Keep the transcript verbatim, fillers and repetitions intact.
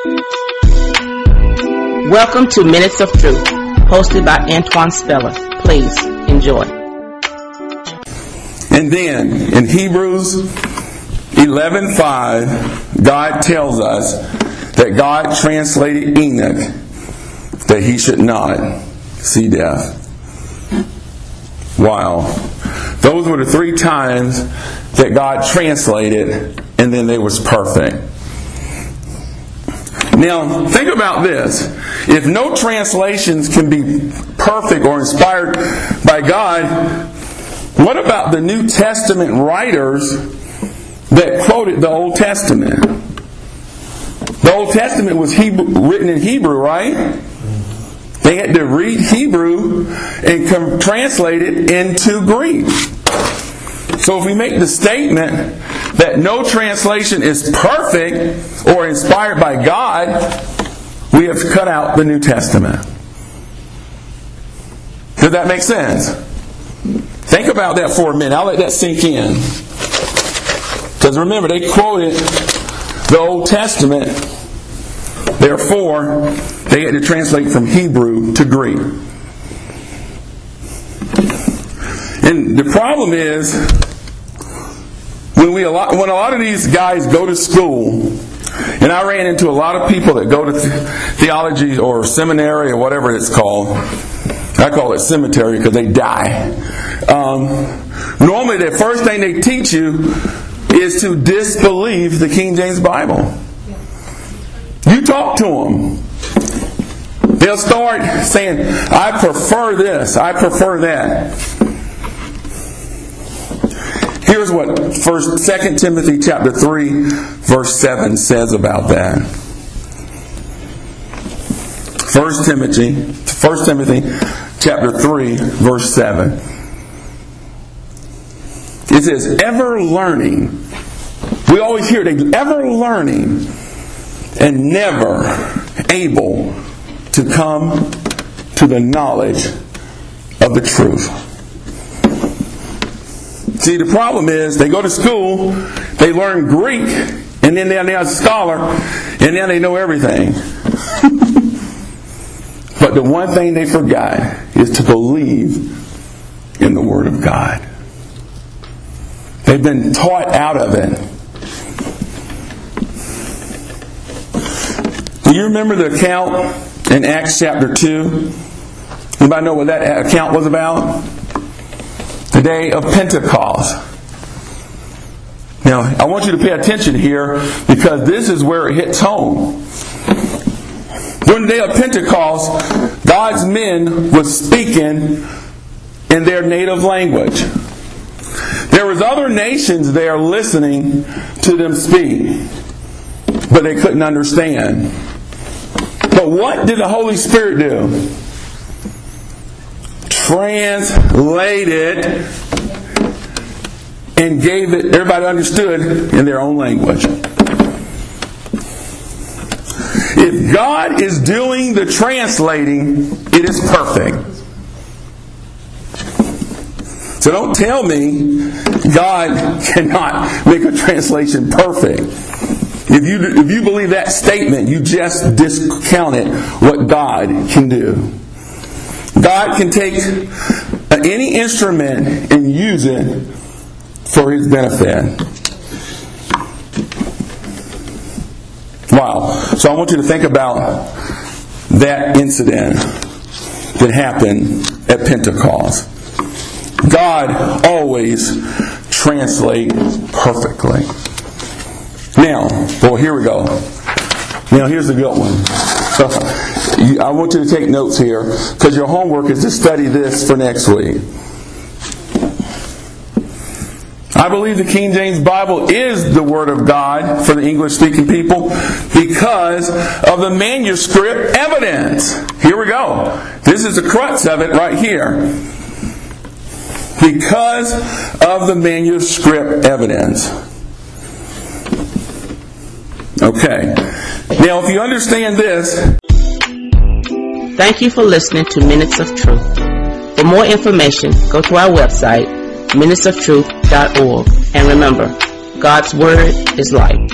Welcome to Minutes of Truth, hosted by Antoine Speller. Please enjoy. And then in Hebrews eleven five, God tells us that God translated Enoch that he should not see death. Wow. Those were the three times that God translated, and then they was perfect. Now, think about this. If no translations can be perfect or inspired by God, what about the New Testament writers that quoted the Old Testament? The Old Testament was Hebrew, written in Hebrew, right? They had to read Hebrew and come, translate it into Greek. So if we make the statement that no translation is perfect or inspired by God, we have cut out the New Testament. Does that make sense? Think about that for a minute. I'll let that sink in. Because remember, they quoted the Old Testament. Therefore, they had to translate from Hebrew to Greek. And the problem is, when we a lot, when a lot of these guys go to school, and I ran into a lot of people that go to theology or seminary or whatever it's called. I call it cemetery because they die. Um, normally, the first thing they teach you is to disbelieve the King James Bible. You talk to them. They'll start saying, I prefer this, I prefer that. Here's what First, Second Timothy chapter three, verse seven says about that. First Timothy, First Timothy chapter three, verse seven. It says, ever learning. We always hear it, ever learning and never able to come to the knowledge of the truth. See, the problem is they go to school, they learn Greek, and then they're now a scholar, and now they know everything. But the one thing they forgot is to believe in the Word of God. They've been taught out of it. Do you remember the account in Acts chapter two? Anybody know what that account was about? The day of Pentecost. Now, I want you to pay attention here because this is where it hits home. During the day of Pentecost, God's men were speaking in their native language. There was other nations there listening to them speak, but they couldn't understand. But what did the Holy Spirit do? Translated and gave it, everybody understood in their own language. If God is doing the translating, it is perfect. So don't tell me God cannot make a translation perfect. If you if you believe that statement, you just discounted what God can do. God can take any instrument and use it for His benefit. Wow. So I want you to think about that incident that happened at Pentecost. God always translates perfectly. Now, well, here we go. Now, here's the good one. So, I want you to take notes here because your homework is to study this for next week. I believe the King James Bible is the Word of God for the English-speaking people because of the manuscript evidence. Here we go. This is the crux of it right here. Because of the manuscript evidence. Okay. Now, if you understand this... Thank you for listening to Minutes of Truth. For more information, go to our website, minutes of truth dot org. And remember, God's Word is life.